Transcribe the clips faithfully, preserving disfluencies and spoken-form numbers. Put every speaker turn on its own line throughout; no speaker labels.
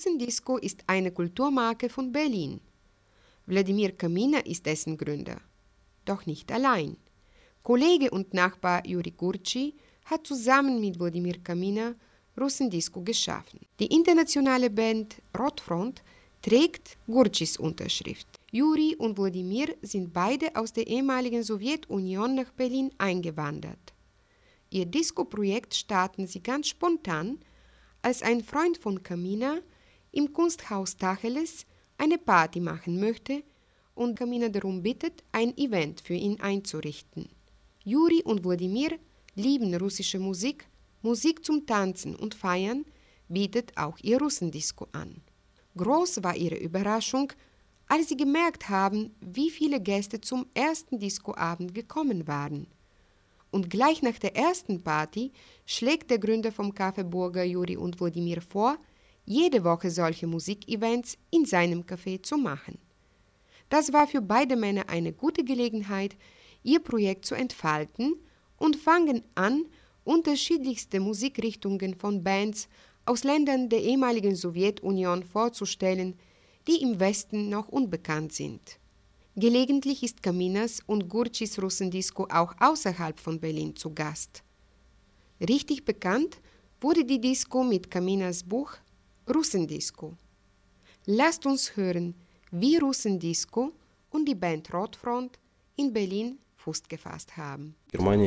Russendisco ist eine Kulturmarke von Berlin. Wladimir Kaminer ist dessen Gründer. Doch nicht allein. Kollege und Nachbar Juri Gurci hat zusammen mit Wladimir Kaminer Russendisco geschaffen. Die internationale Band Rotfront trägt Gurcis Unterschrift. Juri und Wladimir sind beide aus der ehemaligen Sowjetunion nach Berlin eingewandert. Ihr Disco-Projekt starten sie ganz spontan, als ein Freund von Kaminer im Kunsthaus Tacheles eine Party machen möchte und Kaminer darum bittet, ein Event für ihn einzurichten. Juri und Wladimir lieben russische Musik, Musik zum Tanzen und Feiern, bietet auch ihr Russendisco an. Groß war ihre Überraschung, als sie gemerkt haben, wie viele Gäste zum ersten Discoabend gekommen waren. Und gleich nach der ersten Party schlägt der Gründer vom Café Burger Juri und Wladimir vor, jede Woche solche Musikevents in seinem Café zu machen. Das war für beide Männer eine gute Gelegenheit, ihr Projekt zu entfalten und fangen an, unterschiedlichste Musikrichtungen von Bands aus Ländern der ehemaligen Sowjetunion vorzustellen, die im Westen noch unbekannt sind. Gelegentlich ist Kaminers und Gurcis Russendisco auch außerhalb von Berlin zu Gast. Richtig bekannt wurde die Disco mit Kaminers Buch Russendisco. Lasst uns hören, wie Russendisco und die Band Rotfront in Berlin Fuß gefasst haben.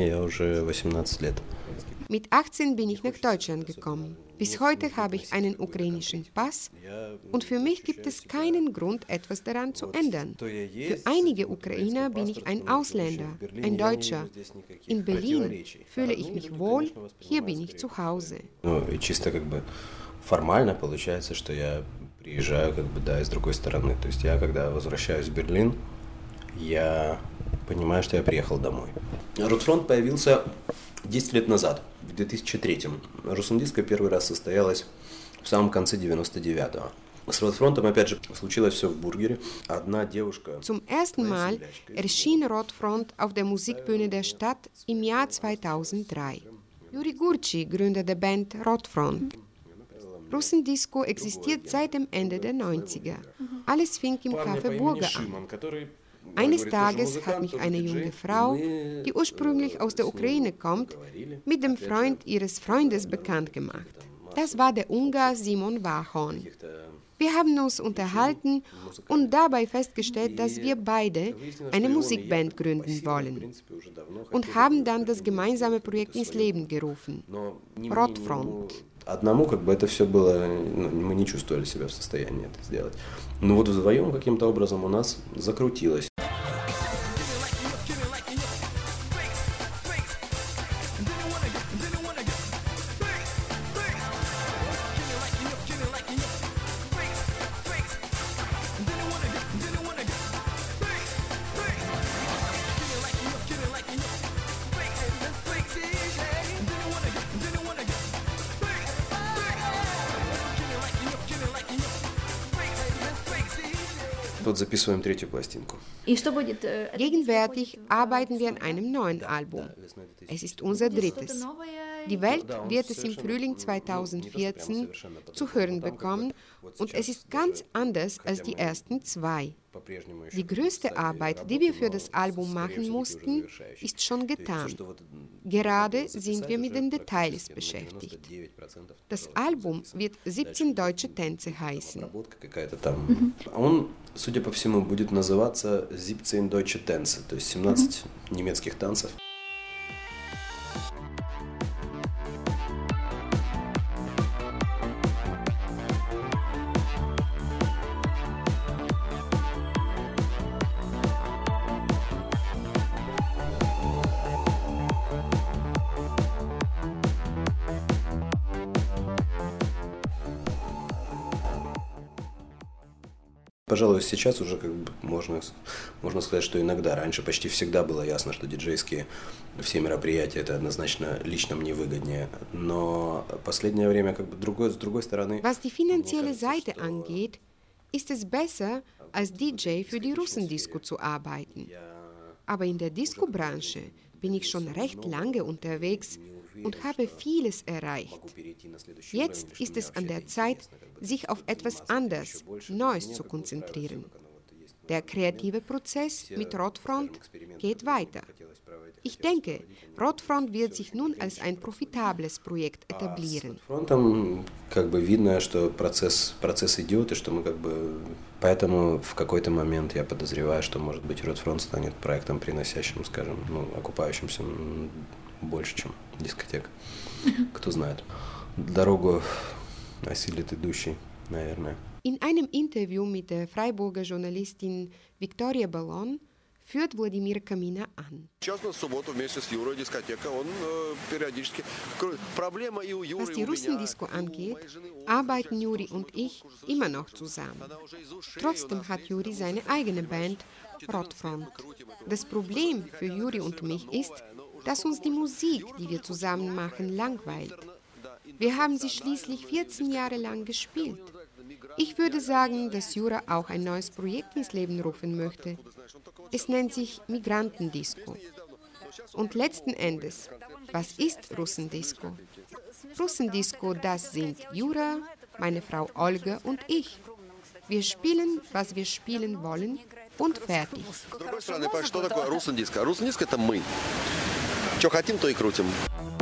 Mit achtzehn bin ich nach Deutschland gekommen. Bis heute habe ich einen ukrainischen Pass und für mich gibt es keinen Grund, etwas daran zu ändern. Für einige Ukrainer bin ich ein Ausländer, ein Deutscher. In Berlin fühle ich mich wohl, hier bin ich zu Hause.
Формально получается, что я приезжаю как бы, да, из другой стороны. То есть я, когда возвращаюсь в Берлин, я понимаю, что я приехал домой. Ротфронт появился десять лет назад, в две тысячи третьем. Руссендиско первый раз состоялось в самом конце девяносто девятого. С Ротфронтом, опять же, случилось все в Бургере. Одна девушка...
Zum ersten Mal erschien Rotfront auf der Musikbühne der Stadt im Jahr zweitausenddrei. Juri Gurci, Gründer der Band Rotfront. Russendisco existiert seit dem Ende der neunziger. Alles fing im Café Burger an. Eines Tages hat mich eine junge Frau, die ursprünglich aus der Ukraine kommt, mit dem Freund ihres Freundes bekannt gemacht. Das war der Ungar Simon Vachon. Wir haben uns unterhalten und dabei festgestellt, dass wir beide eine Musikband gründen wollen und haben dann das gemeinsame Projekt ins Leben gerufen, Rotfront.
Одному как бы это все было, ну, мы не чувствовали себя в состоянии это сделать. Но вот вдвоем каким-то образом у нас закрутилось. Dort записываем третью пластинку.
Gegenwärtig arbeiten wir an einem neuen Album. Es ist unser drittes. Die Welt wird es im Frühling zweitausendvierzehn zu hören bekommen und es ist ganz anders als die ersten zwei. Die größte Arbeit, die wir für das Album machen mussten, ist schon getan. Gerade sind wir mit den Details beschäftigt. Das Album wird siebzehn deutsche Tänze heißen.
Он, судя по всему, будет называться siebzehn deutsche Tänze, то есть семнадцать немецких танцев. Пожалуй, сейчас уже как бы можно, можно сказать, что иногда, раньше почти всегда было ясно, что диджейские все мероприятия это однозначно лично мне выгоднее. Но последнее время как бы другой, с другой стороны...
Was die finanzielle Seite angeht, ist es besser, als D J für die Russendisco zu arbeiten. Aber in der Disco-Branche bin ich schon recht lange unterwegs und habe vieles erreicht. Jetzt ist es an der Zeit, sich auf etwas anderes, Neues zu konzentrieren. Der kreative Prozess mit Rotfront geht weiter. Ich denke, Rotfront wird sich nun als ein profitables Projekt etablieren.
Фронтом как бы видно, что процесс, процесс идет, и что мы как бы... Поэтому в какой-то момент я подозреваю, что, может быть, Ротфронт станет проектом, приносящим, скажем, ну, окупающимся больше, чем дискотека. Кто знает. Дорогу осилит идущий, наверное.
In einem Interview mit der Freiburger Journalistin Victoria Ballon führt Wladimir Kamina an. Was die Russendisco angeht, arbeiten Juri und ich immer noch zusammen. Trotzdem hat Juri seine eigene Band, Rotfront. Das Problem für Juri und mich ist, dass uns die Musik, die wir zusammen machen, langweilt. Wir haben sie schließlich vierzehn Jahre lang gespielt. Ich würde sagen, dass Jura auch ein neues Projekt ins Leben rufen möchte. Es nennt sich Migrantendisco. Und letzten Endes, was ist Russendisco? Russendisco, das sind Jura, meine Frau Olga und ich. Wir spielen, was wir spielen wollen und fertig.
С другой стороны, что такое Руссендиско? Руссендиско – это мы. Что хотим, то и крутим.